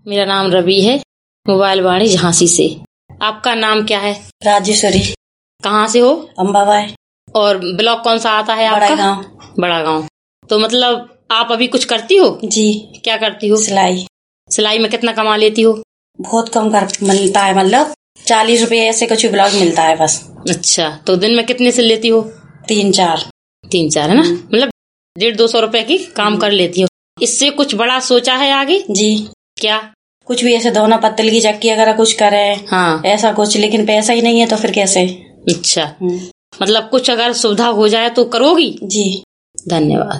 मेरा नाम रवि है, मोबाइल वाणी झांसी से। आपका नाम क्या है? राजेश्वरी। कहाँ से हो? अम्बाबाई। और ब्लॉक कौन सा आता है आपका? बड़ा गाँव। बड़ा गाँव। तो मतलब आप अभी कुछ करती हो? जी। क्या करती हो? सिलाई। सिलाई में कितना कमा लेती हो? बहुत कम कर मिलता है, मतलब 40 रुपए ऐसे कुछ ब्लाउज मिलता है बस। अच्छा, तो दिन में कितने से लेती हो? 3-4 है ना? मतलब 150-200 रुपए की काम कर लेती हो। इससे कुछ बड़ा सोचा है आगे? जी। क्या? कुछ भी ऐसे दोना पत्तल की चक्की अगर कुछ करे। हाँ। ऐसा कुछ, लेकिन पैसा ही नहीं है तो फिर कैसे? अच्छा, मतलब कुछ अगर सुविधा हो जाए तो करोगी? जी। धन्यवाद।